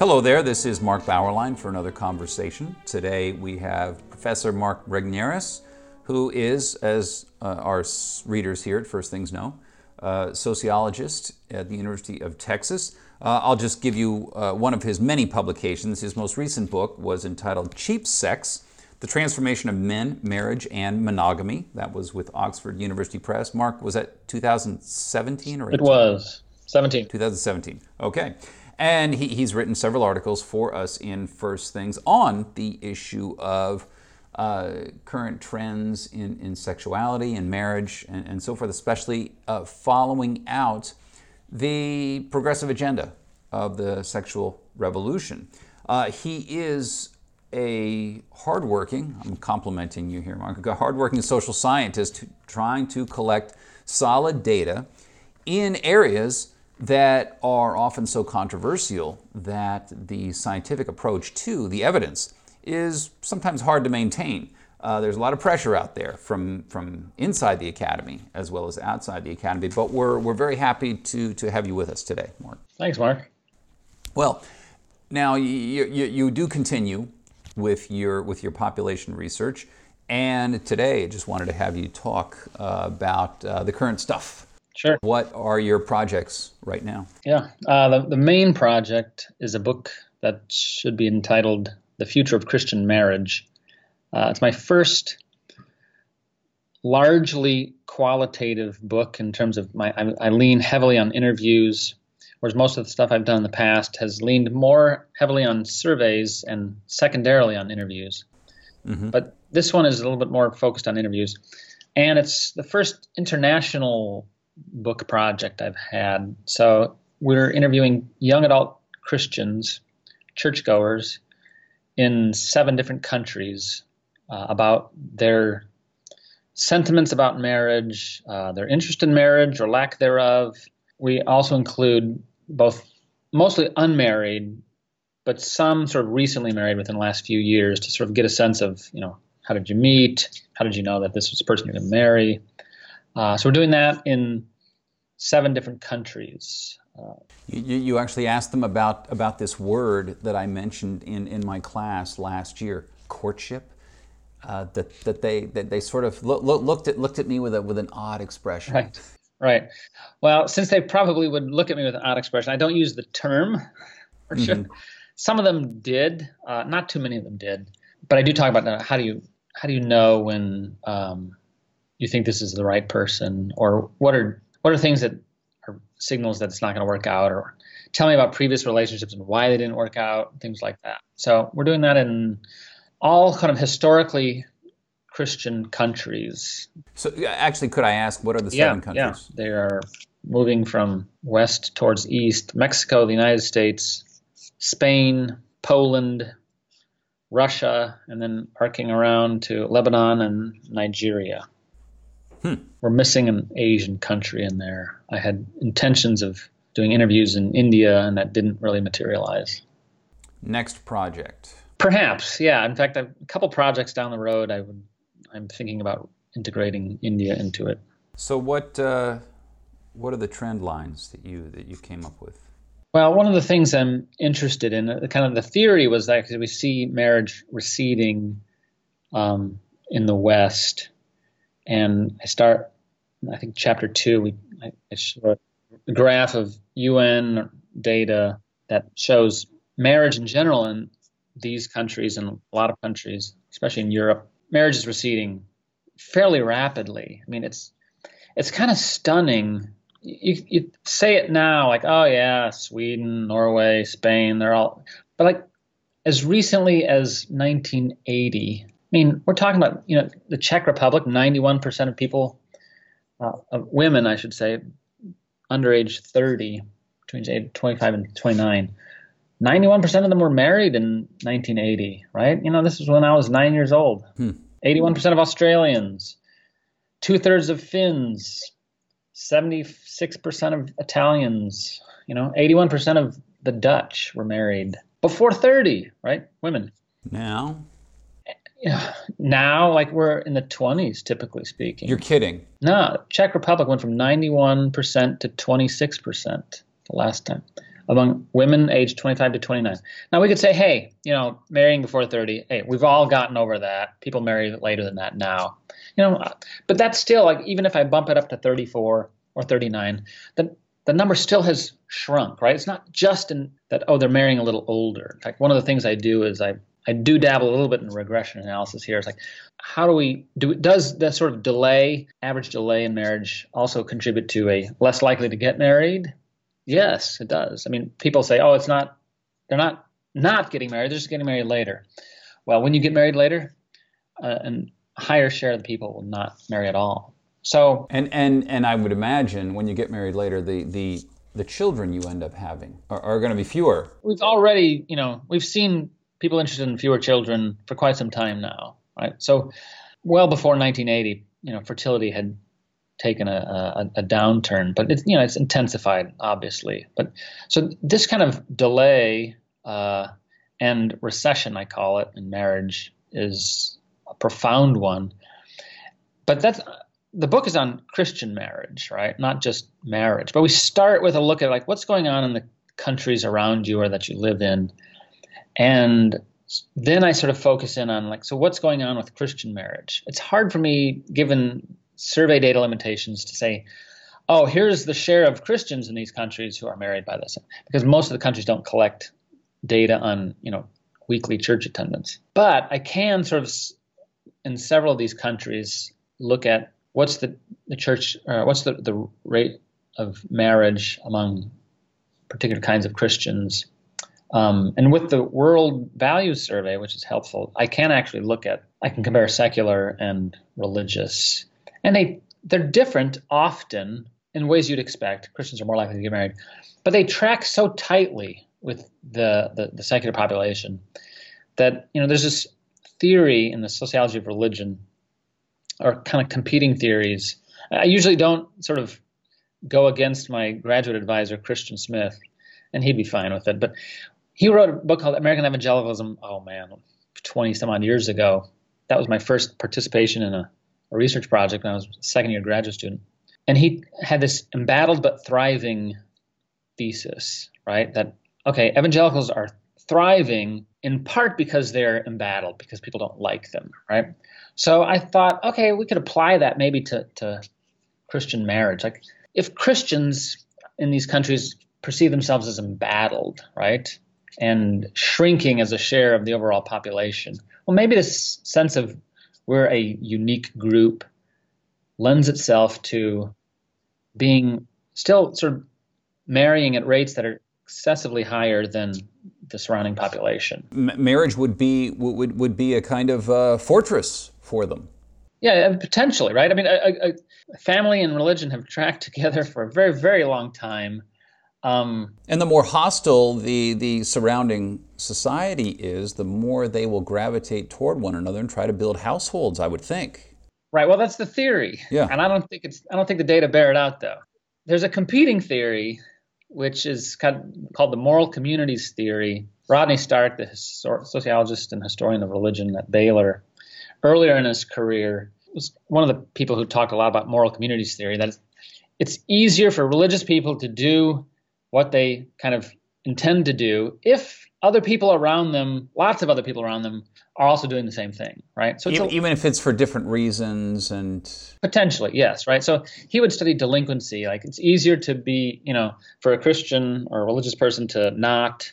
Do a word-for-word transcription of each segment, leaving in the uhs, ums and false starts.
Hello there, this is Mark Bauerlein for another conversation. Today we have Professor Mark Regnerus, who is, as uh, our readers here at First Things know, uh, sociologist at the University of Texas. Uh, I'll just give you uh, one of his many publications. His most recent book was entitled Cheap Sex, The Transformation of Men, Marriage, and Monogamy. That was with Oxford University Press. Mark, was that two thousand seventeen or eighteen? It was seventeen. twenty seventeen, okay. And he, he's written several articles for us in First Things on the issue of uh, current trends in, in sexuality and marriage and, and so forth, especially uh, following out the progressive agenda of the sexual revolution. Uh, he is a hardworking, I'm complimenting you here, Mark, a hardworking social scientist trying to collect solid data in areas that are often so controversial that the scientific approach to the evidence is sometimes hard to maintain. Uh, there's a lot of pressure out there from, from inside the academy as well as outside the academy, but we're, we're very happy to, to have you with us today, Mark. Thanks, Mark. Well, now you, you, you do continue with your, with your population research, and today I just wanted to have you talk uh, about uh, the current stuff. Sure. What are your projects right now? Yeah, uh, the, the main project is a book that should be entitled The Future of Christian Marriage. Uh, it's my first largely qualitative book in terms of my, I, I lean heavily on interviews, whereas most of the stuff I've done in the past has leaned more heavily on surveys and secondarily on interviews. Mm-hmm. But this one is a little bit more focused on interviews. And it's the first international book project I've had. So we're interviewing young adult Christians, churchgoers, in seven different countries uh, about their sentiments about marriage, uh, their interest in marriage or lack thereof. We also include both mostly unmarried, but some sort of recently married within the last few years to sort of get a sense of, you know, how did you meet? How did you know that this was the person you're going to marry? Uh, so we're doing that in seven different countries. Uh, you, you actually asked them about, about this word that I mentioned in, in my class last year, courtship. Uh, that that they that they sort of look, look, looked at looked at me with a with an odd expression. Right, right. Well, since they probably would look at me with an odd expression, I don't use the term for sure. Mm-hmm. Some of them did, uh, not too many of them did, but I do talk about how do you how do you know when um, you think this is the right person, or what are what are things that are signals that it's not going to work out, or tell me about previous relationships and why they didn't work out, things like that. So we're doing that in all kind of historically Christian countries. So actually, could I ask, what are the yeah, seven countries? Yeah, they are moving from west towards east: Mexico, the United States, Spain, Poland, Russia, and then arcing around to Lebanon and Nigeria. Hmm. We're missing an Asian country in there. I had intentions of doing interviews in India, and that didn't really materialize. Next project. Perhaps, yeah. In fact, I've, a couple projects down the road, I would, I'm thinking about integrating India into it. So, what uh, what are the trend lines that you that you came up with? Well, one of the things I'm interested in, uh, kind of the theory was that we see marriage receding um, in the West, and I start, I think, chapter two. We I, I show a graph of U N data that shows marriage in general in these countries and a lot of countries, especially in Europe, marriage is receding fairly rapidly. I mean, it's it's kind of stunning. You, you say it now, like, oh yeah, Sweden, Norway, Spain, they're all, but like as recently as nineteen eighty, I mean, we're talking about, you know, the Czech Republic, ninety-one percent of people, uh, of women, I should say, under age thirty, between age twenty-five and twenty-nine, ninety-one percent of them were married in nineteen eighty, right? You know, this is when I was nine years old. Hmm. eighty-one percent of Australians, two-thirds of Finns, seventy-six percent of Italians, you know, eighty-one percent of the Dutch were married before thirty, right? Women. Now? Yeah, now, like, we're in the twenties, typically speaking. You're kidding. No, Czech Republic went from ninety-one percent to twenty-six percent the last time. among women aged twenty-five to twenty-nine. Now we could say, hey, you know, marrying before thirty, hey, we've all gotten over that. People marry later than that now. You know, but that's still like, even if I bump it up to thirty-four or thirty-nine, the the number still has shrunk, right? It's not just in that, oh, they're marrying a little older. In fact, one of the things I do is I I do dabble a little bit in regression analysis here. It's like, how do we do? Does the sort of delay, average delay in marriage, also contribute to a less likely to get married? Yes, it does. I mean, people say, oh, it's not, they're not not getting married, they're just getting married later. Well, when you get married later, uh, a higher share of the people will not marry at all. So, and and and I would imagine when you get married later, the the the children you end up having are, are going to be fewer. We've already, you know, we've seen people interested in fewer children for quite some time now, right? So, well before nineteen eighty, you know, fertility had taken a, a, a downturn, but it's, you know, it's intensified, obviously. But so this kind of delay uh, and recession, I call it, in marriage is a profound one. But that's, the book is on Christian marriage, right? Not just marriage. But we start with a look at like what's going on in the countries around you or that you live in. And then I sort of focus in on like, so what's going on with Christian marriage? It's hard for me, given survey data limitations, to say, oh, here's the share of Christians in these countries who are married by this, because most of the countries don't collect data on, you know, weekly church attendance. But I can sort of, in several of these countries, look at what's the, the church, uh, what's the, the rate of marriage among particular kinds of Christians. Um, and with the World Values Survey, which is helpful, I can actually look at, I can compare secular and religious. And they, they're different often in ways you'd expect. Christians are more likely to get married. But they track so tightly with the, the, the secular population that, you know, there's this theory in the sociology of religion, or kind of competing theories. I usually don't sort of go against my graduate advisor, Christian Smith, and he'd be fine with it. But he wrote a book called American Evangelicalism, oh man, twenty some odd years ago. That was my first participation in a, a research project when I was a second year graduate student. And he had this embattled but thriving thesis, right? That, okay, evangelicals are thriving in part because they're embattled, because people don't like them, right? So I thought, okay, we could apply that maybe to, to Christian marriage. Like if Christians in these countries perceive themselves as embattled, right, and shrinking as a share of the overall population, well, maybe this sense of we're a unique group lends itself to being still sort of marrying at rates that are excessively higher than the surrounding population. M- marriage would be would would be a kind of uh, fortress for them. Yeah, potentially, right? I mean, a, a family and religion have tracked together for a very, very long time. Um, and the more hostile the, the surrounding society is, the more they will gravitate toward one another and try to build households, I would think. Right. Well, that's the theory. Yeah. And I don't think it's I don't think the data bear it out, though. There's a competing theory, which is kind of called the moral communities theory. Rodney Stark, the histor- sociologist and historian of religion at Baylor, earlier in his career, was one of the people who talked a lot about moral communities theory, that it's easier for religious people to do what they kind of intend to do if other people around them, lots of other people around them, are also doing the same thing, right? So it's even, a, even if it's for different reasons and... Potentially, yes, right? So he would study delinquency. Like it's easier to be, you know, for a Christian or a religious person to not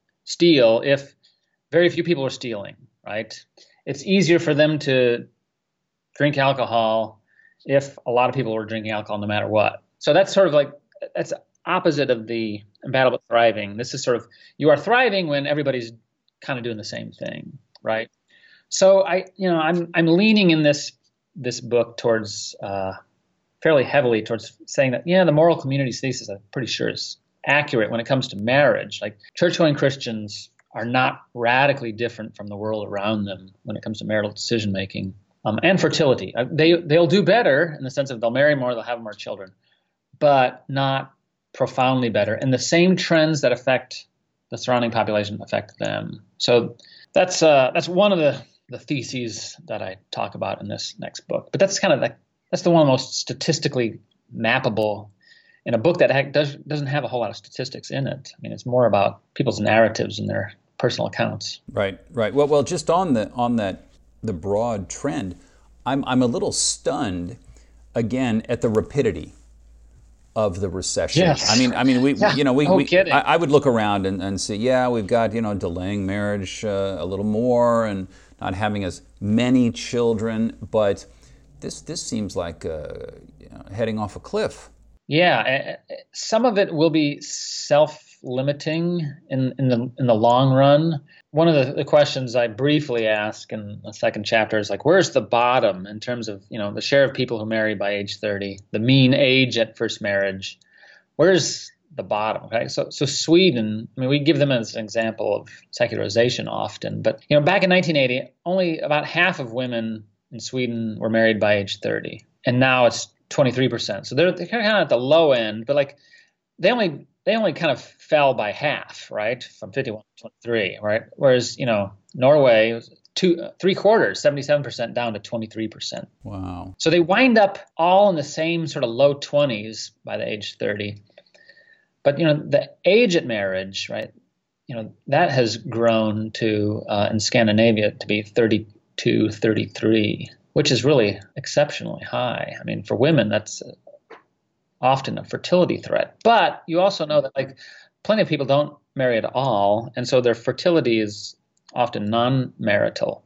steal if very few people are stealing, right? It's easier for them to drink alcohol if a lot of people are drinking alcohol no matter what. So that's sort of like, that's opposite of the embattled but thriving. This is sort of, you are thriving when everybody's kind of doing the same thing, right? So I, you know, I'm I'm leaning in this this book towards uh, fairly heavily towards saying that, yeah, the moral communities thesis, I'm pretty sure, is accurate when it comes to marriage. Like church-going Christians are not radically different from the world around them when it comes to marital decision making um, and fertility. Uh, they they'll do better in the sense of they'll marry more, they'll have more children, but not profoundly better. And the same trends that affect the surrounding population affect them. So that's uh, that's one of the, the theses that I talk about in this next book. But that's kind of like, that's the one most statistically mappable in a book that ha- does, doesn't have a whole lot of statistics in it. I mean, it's more about people's narratives and their personal accounts. Right, right. Well, well, just on the on that the broad trend, I'm I'm a little stunned again at the rapidity of the recession. Yes. I mean, I mean, we, Yeah, you know, we, no we kidding. I, I would look around and, and see, yeah, we've got, you know, delaying marriage uh, a little more and not having as many children, but this this seems like uh, you know, heading off a cliff. Yeah, uh, some of it will be self-limiting in, in the in the long run. One of the, the questions I briefly ask in the second chapter is like, where's the bottom in terms of, you know, the share of people who marry by age thirty, the mean age at first marriage? Where's the bottom? Okay, so so Sweden, I mean, we give them as an example of secularization often, but you know, back in nineteen eighty, only about half of women in Sweden were married by age thirty, and now it's twenty-three percent. So they're, they're kind of at the low end, but like they only they only kind of fell by half, right, from fifty-one to twenty-three, right? Whereas, you know, Norway was two three quarters, seventy-seven percent down to twenty-three percent. Wow. So they wind up all in the same sort of low twenties by the age thirty. But, you know, the age at marriage, right, you know, that has grown to, uh, in Scandinavia, to be thirty-two, thirty-three, which is really exceptionally high. I mean, for women, that's often a fertility threat. But you also know that, like, plenty of people don't marry at all, and so their fertility is often non-marital.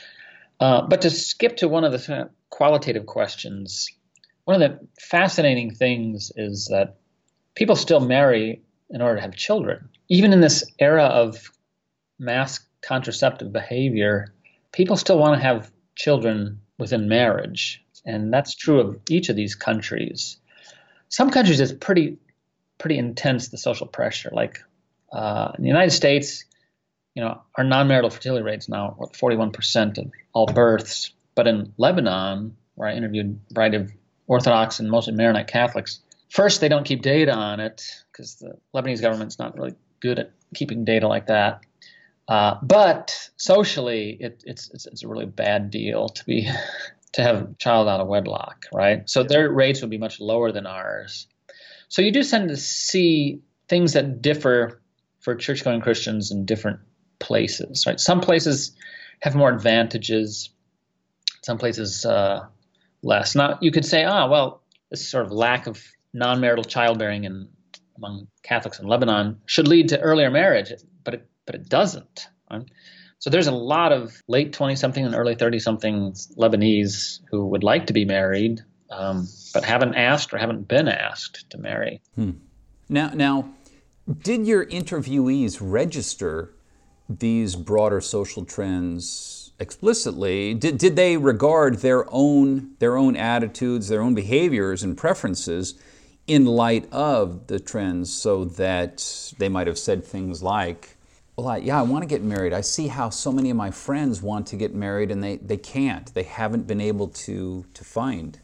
Uh, but to skip to one of the qualitative questions, one of the fascinating things is that people still marry in order to have children. Even in this era of mass contraceptive behavior, people still want to have children within marriage. And that's true of each of these countries. Some countries, it's pretty pretty intense, the social pressure. Like uh, in the United States, you know, our non-marital fertility rate's now what, forty-one percent of all births. But in Lebanon, where I interviewed a variety of Orthodox and mostly Maronite Catholics, first, they don't keep data on it because the Lebanese government's not really good at keeping data like that. Uh, but socially, it, it's, it's it's a really bad deal to be to have a child out of wedlock, right? So their rates would be much lower than ours. So you do tend to see things that differ for church-going Christians in different places, right? Some places have more advantages, some places uh, less. Now, you could say, ah, well, this sort of lack of non-marital childbearing in, among Catholics in Lebanon should lead to earlier marriage, but it but it doesn't. Right? So there's a lot of late twenty-something and early thirty-somethings Lebanese who would like to be married, um, but haven't asked or haven't been asked to marry. Hmm. Now, now, did your interviewees register these broader social trends explicitly? Did, did they regard their own their own attitudes, their own behaviors and preferences in light of the trends, so that they might have said things like, well, I, yeah, I want to get married. I see how so many of my friends want to get married and they, they can't. They haven't been able to, to find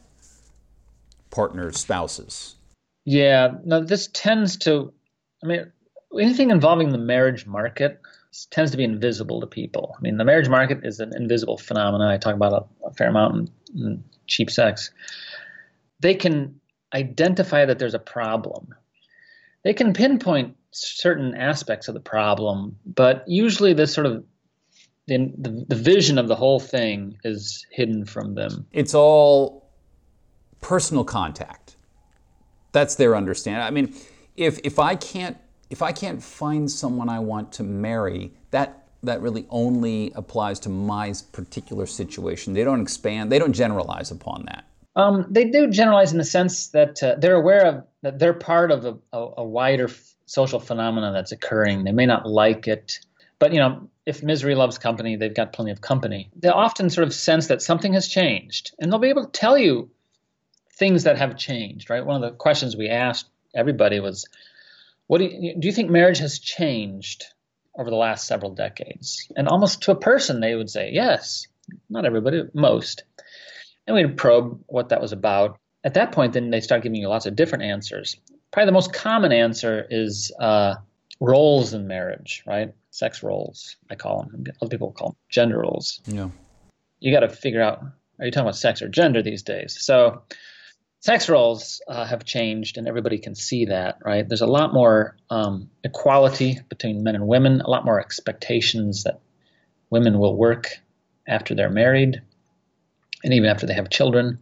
partners, spouses. Yeah, no, this tends to, I mean, anything involving the marriage market tends to be invisible to people. I mean, the marriage market is an invisible phenomenon. I talk about a, a fair amount in, in Cheap Sex. They can identify that there's a problem. They can pinpoint certain aspects of the problem, but usually the sort of the, the, the vision of the whole thing is hidden from them. It's all personal contact. That's their understanding. I mean, if if I can't if I can't find someone I want to marry, that that really only applies to my particular situation. They don't expand. They don't generalize upon that. Um, they do generalize in the sense that uh, they're aware of that they're part of a, a, a wider f- social phenomenon that's occurring. They may not like it, but you know, if misery loves company, they've got plenty of company. They often sort of sense that something has changed, and they'll be able to tell you things that have changed. Right? One of the questions we asked everybody was, "What do you, do you think marriage has changed over the last several decades?" And almost to a person, they would say, "Yes." Not everybody, most. And we'd probe what that was about. At that point, then they start giving you lots of different answers. Probably the most common answer is uh, roles in marriage, right? Sex roles, I call them. Other people call them gender roles. Yeah. You got to figure out, are you talking about sex or gender these days? So sex roles uh, have changed, and everybody can see that, right? There's a lot more um, equality between men and women, a lot more expectations that women will work after they're married and even after they have children.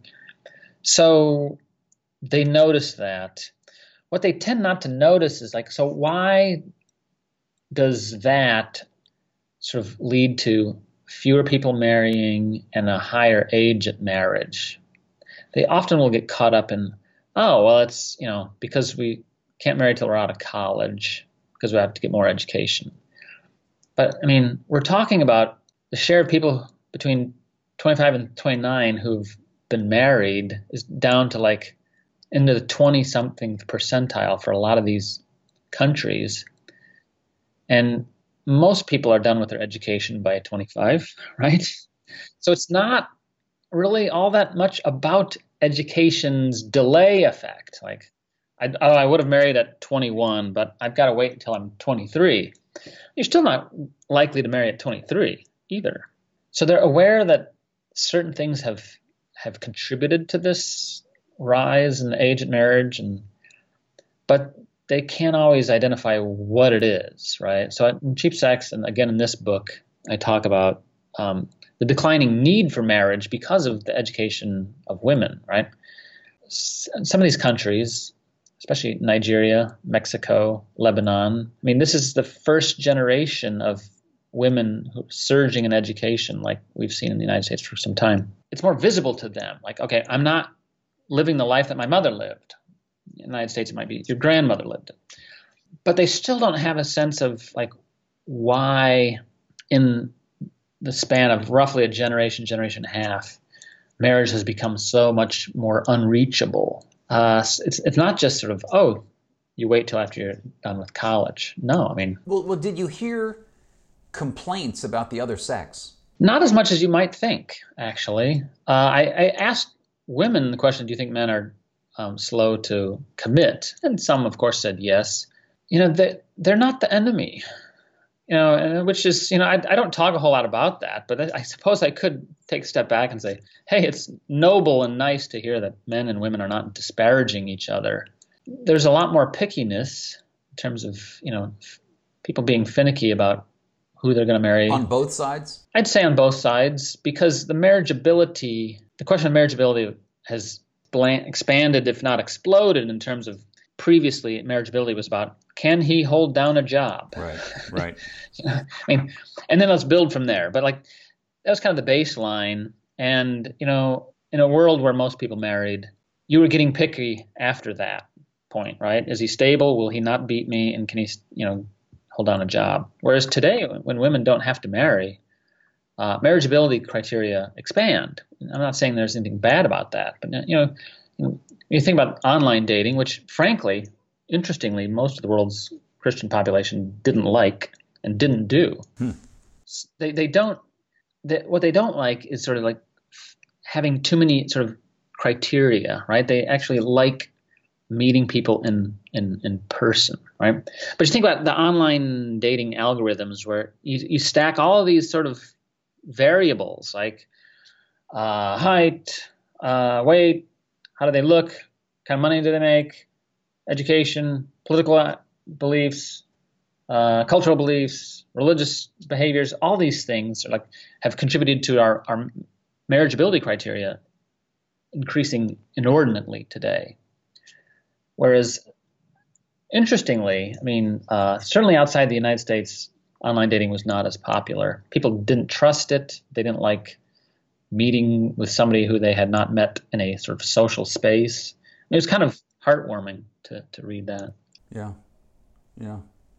So they notice that. What they tend not to notice is like, so why does that sort of lead to fewer people marrying and a higher age at marriage? They often will get caught up in, oh, well, it's, you know, because we can't marry till we're out of college because we have to get more education. But, I mean, we're talking about the share of people between twenty-five and twenty-nine who've been married is down to like into the twenty-something percentile for a lot of these countries. And most people are done with their education by twenty-five, right? So it's not really all that much about education's delay effect. Like, I, oh, I would have married at twenty-one, but I've got to wait until I'm twenty-three. You're still not likely to marry at twenty-three either. So they're aware that certain things have have contributed to this rise in the age of marriage, and but they can't always identify what it is, right? So in Cheap Sex, and again in this book, I talk about um, the declining need for marriage because of the education of women, right? S- some of these countries, especially Nigeria, Mexico, Lebanon, I mean, this is the first generation of women who surging in education like we've seen in the United States for some time. It's more visible to them. Like, okay, I'm not living the life that my mother lived. In the United States, it might be your grandmother lived it. But they still don't have a sense of like why in the span of roughly a generation, generation and a half, marriage has become so much more unreachable. Uh, it's it's not just sort of, oh, you wait till after you're done with college. No, I mean... Well, well did you hear complaints about the other sex? Not as much as you might think, actually. Uh, I, I asked women the question, do you think men are um, slow to commit? And some, of course, said yes. You know, they, they're not the enemy, you know, and, which is, you know, I, I don't talk a whole lot about that, but I, I suppose I could take a step back and say, hey, it's noble and nice to hear that men and women are not disparaging each other. There's a lot more pickiness in terms of, you know, people being finicky about who they're going to marry. On both sides? I'd say on both sides, because the marriageability, the question of marriageability has bland, expanded, if not exploded, in terms of previously marriageability was about, can he hold down a job? Right, right. You know, I mean, and then let's build from there. But like, that was kind of the baseline. And, you know, in a world where most people married, you were getting picky after that point, right? Is he stable? Will he not beat me? And can he, you know, hold down a job? Whereas today, when women don't have to marry, uh, marriageability criteria expand. I'm not saying there's anything bad about that, but you know, you know, you think about online dating, which frankly, interestingly, most of the world's Christian population didn't like and didn't do. Hmm. They they don't. They, what they don't like is sort of like having too many sort of criteria, right? They actually like meeting people in, in, in person, right? But you think about the online dating algorithms where you, you stack all of these sort of variables like uh, height, uh, weight, how do they look, what kind of money do they make, education, political beliefs, uh, cultural beliefs, religious behaviors, all these things are like have contributed to our, our marriageability criteria increasing inordinately today. Whereas, interestingly, I mean, uh, certainly outside the United States, online dating was not as popular. People didn't trust it. They didn't like meeting with somebody who they had not met in a sort of social space. It was kind of heartwarming to, to read that. Yeah, yeah.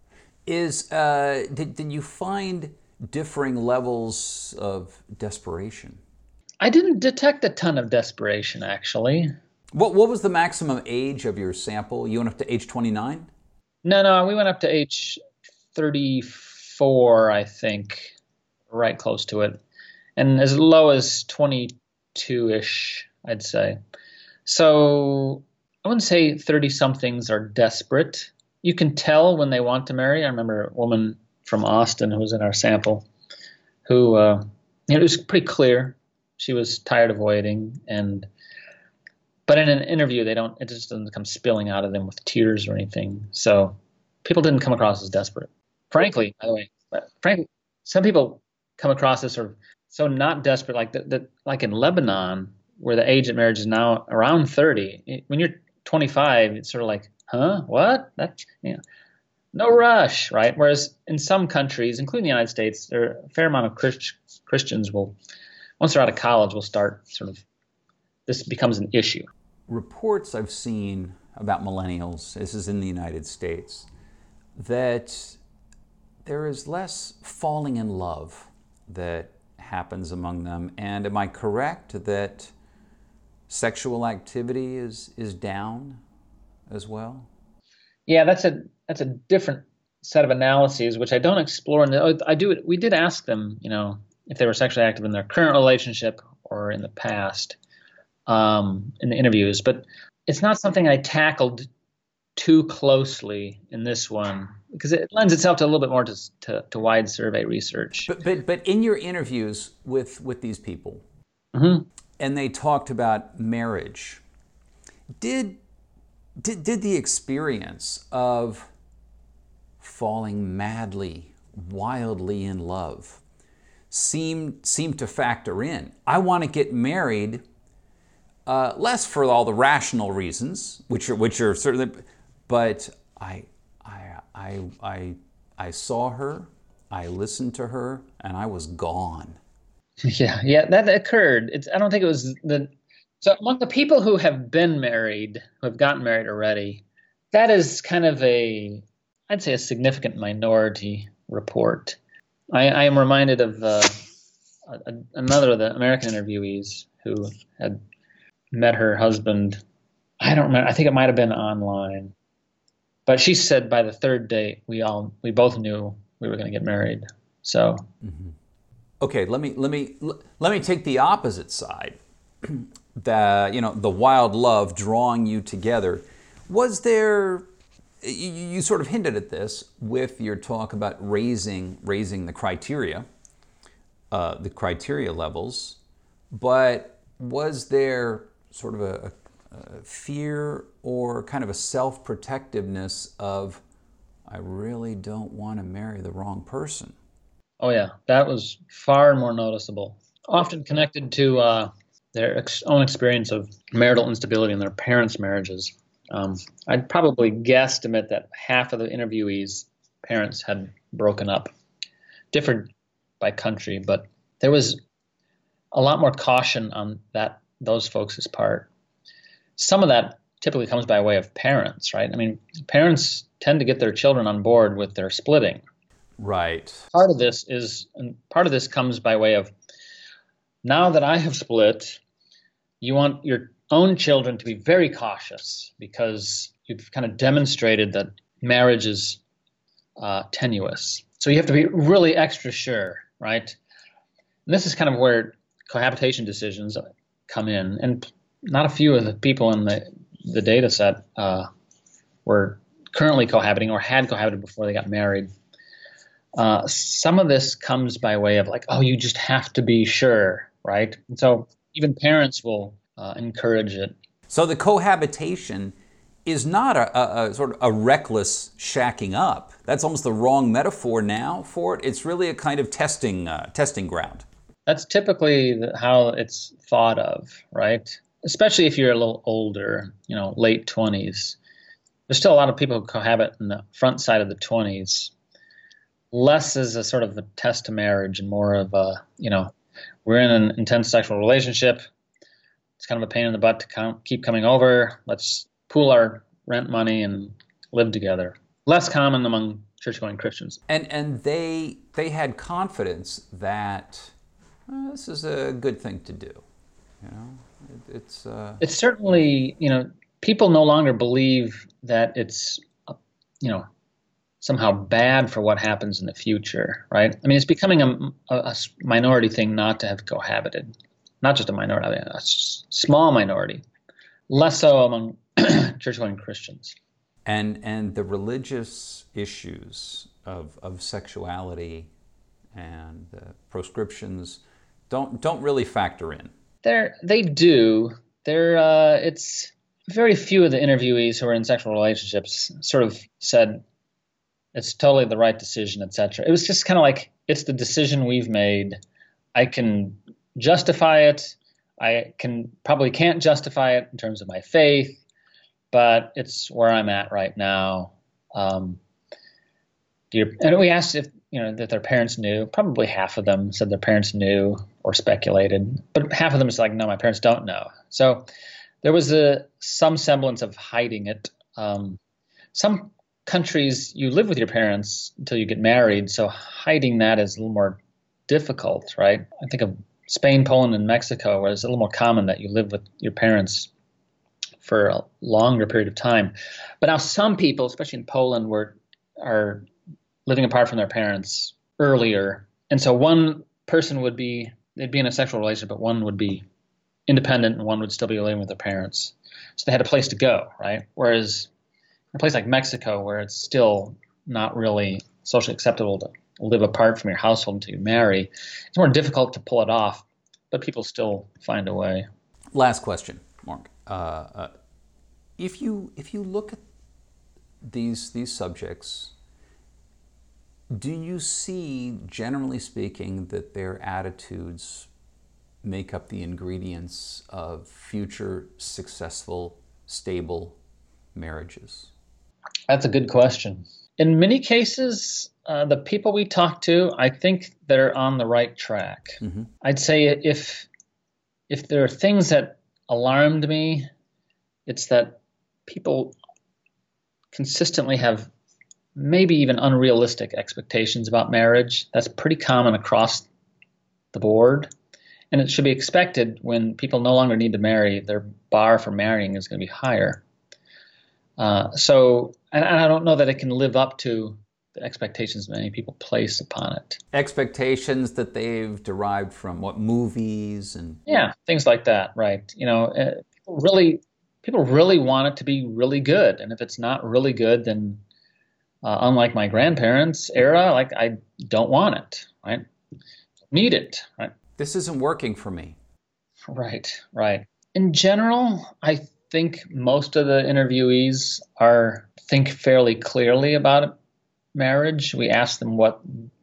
Is uh, did did you find differing levels of desperation? I didn't detect a ton of desperation, actually. What what was the maximum age of your sample? You went up to age twenty-nine? No, no, we went up to age thirty-four, I think, right close to it, and as low as twenty-two-ish, I'd say. So I wouldn't say thirty-somethings are desperate. You can tell when they want to marry. I remember a woman from Austin who was in our sample who, uh, you know, it was pretty clear she was tired of waiting, and But in an interview, they don't. It just doesn't come spilling out of them with tears or anything. So people didn't come across as desperate. Frankly, by the way, but frankly, some people come across as sort of so not desperate, like that. That like in Lebanon, where the age of marriage is now around thirty. When you're twenty-five, it's sort of like, huh, what? That, you know, no rush, right? Whereas in some countries, including the United States, there are a fair amount of Christ, Christians will, once they're out of college, will start sort of. This becomes an issue. Reports I've seen about millennials, this is in the United States, that there is less falling in love that happens among them. And am I correct that sexual activity is, is down as well? Yeah, that's a that's a different set of analyses, which I don't explore. And I do. We did ask them, you know, if they were sexually active in their current relationship or in the past. Um, in the interviews, but it's not something I tackled too closely in this one because it lends itself to a little bit more to, to, to wide survey research. But, but but in your interviews with with these people, mm-hmm. and they talked about marriage, did did did the experience of falling madly, wildly in love seem seem to factor in? I want to get married. Uh, less for all the rational reasons, which are which are certainly, but I, I, I, I, I saw her, I listened to her, and I was gone. Yeah, yeah, that occurred. It's I don't think it was the so among the people who have been married, who have gotten married already, that is kind of a, I'd say a significant minority report. I, I am reminded of uh, a, another of the American interviewees who had met her husband. I don't remember. I think it might have been online, but she said by the third date, we all we both knew we were going to get married. So, mm-hmm. Okay, let me let me let me take the opposite side. The you know the wild love drawing you together. Was there? You, you sort of hinted at this with your talk about raising raising the criteria, uh, the criteria levels, but was there sort of a, a fear or kind of a self-protectiveness of, I really don't want to marry the wrong person? Oh yeah, that was far more noticeable. Often connected to uh, their ex- own experience of marital instability in their parents' marriages. Um, I'd probably guesstimate that half of the interviewees' parents had broken up. Differed by country, but there was a lot more caution on that those folks' part. Some of that typically comes by way of parents, right? I mean, parents tend to get their children on board with their splitting. Right. Part of this is, and part of this comes by way of, now that I have split, you want your own children to be very cautious because you've kind of demonstrated that marriage is uh, tenuous. So you have to be really extra sure, right? And this is kind of where cohabitation decisions come in. And not a few of the people in the, the data set uh, were currently cohabiting or had cohabited before they got married. Uh, some of this comes by way of like, oh, you just have to be sure, right? And so even parents will uh, encourage it. So the cohabitation is not a, a, a sort of a reckless shacking up. That's almost the wrong metaphor now for it. It's really a kind of testing uh, testing ground. That's typically the, how it's thought of, right? Especially if you're a little older, you know, late twenties. There's still a lot of people who cohabit in the front side of the twenties. Less as a sort of a test to marriage and more of a, you know, we're in an intense sexual relationship. It's kind of a pain in the butt to come, keep coming over. Let's pool our rent money and live together. Less common among church-going Christians. And and they they had confidence that uh, this is a good thing to do. You know, it, it's uh... it's certainly, you know, people no longer believe that it's, you know, somehow bad for what happens in the future, right? I mean, it's becoming a, a, a minority thing not to have cohabited. Not just a minority, a small minority. Less so among church-going Christians. And and the religious issues of, of sexuality and uh, proscriptions don't don't really factor in. They're, they do, There, uh, it's very few of the interviewees who are in sexual relationships sort of said it's totally the right decision, et cetera. It was just kind of like, it's the decision we've made. I can justify it. I can probably can't justify it in terms of my faith, but it's where I'm at right now. Um, do you, and we asked if you know that their parents knew. Probably half of them said their parents knew or speculated, but half of them is like, no, my parents don't know. So there was a some semblance of hiding it. Um, some countries you live with your parents until you get married, so hiding that is a little more difficult, right? I think of Spain, Poland, and Mexico, where it's a little more common that you live with your parents for a longer period of time. But now some people, especially in Poland, were are living apart from their parents earlier. And so one person would be, they'd be in a sexual relationship, but one would be independent and one would still be living with their parents. So they had a place to go, right? Whereas in a place like Mexico, where it's still not really socially acceptable to live apart from your household until you marry, it's more difficult to pull it off, but people still find a way. Last question, Mark. Uh, uh, if you if you look at these these subjects, do you see, generally speaking, that their attitudes make up the ingredients of future successful, stable marriages? That's a good question. In many cases, uh, the people we talk to, I think they're on the right track. Mm-hmm. I'd say if if there are things that alarmed me, it's that people consistently have maybe even unrealistic expectations about marriage. That's pretty common across the board. And it should be expected when people no longer need to marry, their bar for marrying is going to be higher. Uh, so, and I don't know that it can live up to the expectations many people place upon it. Expectations that they've derived from what, movies and... Yeah, things like that, right. You know, uh, people really, people really want it to be really good. And if it's not really good, then uh, unlike my grandparents' era, like I don't want it, right? Need it, right? This isn't working for me. Right, right. In general, I think most of the interviewees are think fairly clearly about marriage. We ask them what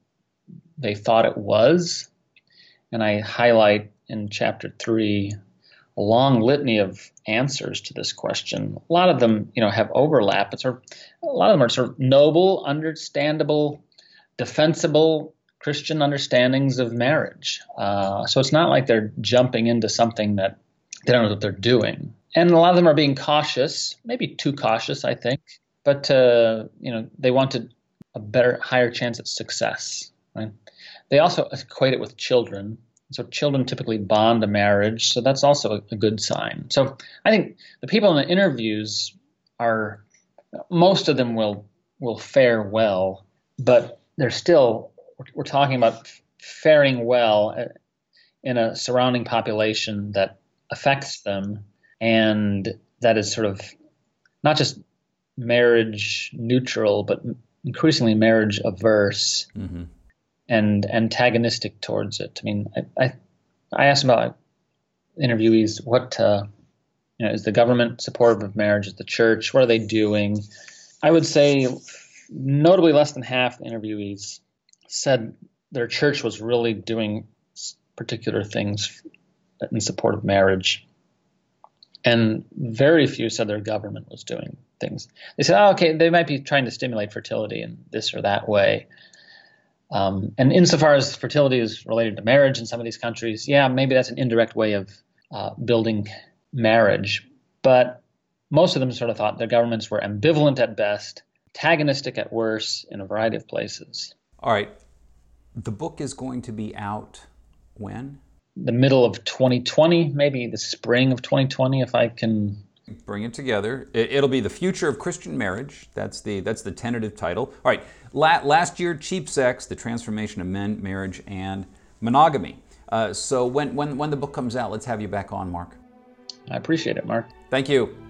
they thought it was, and I highlight in chapter three a long litany of answers to this question. A lot of them, you know, have overlap. It's sort of, a lot of them are sort of noble, understandable, defensible Christian understandings of marriage. Uh, so it's not like they're jumping into something that they don't know what they're doing. And a lot of them are being cautious, maybe too cautious, I think. But, uh, you know, they wanted a better, higher chance at success, right? They also equate it with children. So children typically bond a marriage, so that's also a, a good sign. So I think the people in the interviews are, most of them will will fare well, but they're still, we're, we're talking about faring well in a surrounding population that affects them and that is sort of not just marriage neutral, but increasingly marriage averse. Mm-hmm. And antagonistic towards it. I mean, I I, I asked about interviewees, what uh, you know, is the government supportive of marriage? Is the church? What are they doing? I would say, notably, less than half the interviewees said their church was really doing particular things in support of marriage, and very few said their government was doing things. They said, "Oh, okay, they might be trying to stimulate fertility in this or that way." Um, and insofar as fertility is related to marriage in some of these countries, yeah, maybe that's an indirect way of uh, building marriage. But most of them sort of thought their governments were ambivalent at best, antagonistic at worst in a variety of places. All right. The book is going to be out when? The middle of twenty twenty, maybe the spring of twenty twenty, if I can... Bring it together. It'll be The Future of Christian Marriage. That's the that's the tentative title. All right. La- last year, Cheap Sex: The Transformation of Men, Marriage, and Monogamy. Uh, so when when when the book comes out, let's have you back on, Mark. I appreciate it, Mark. Thank you.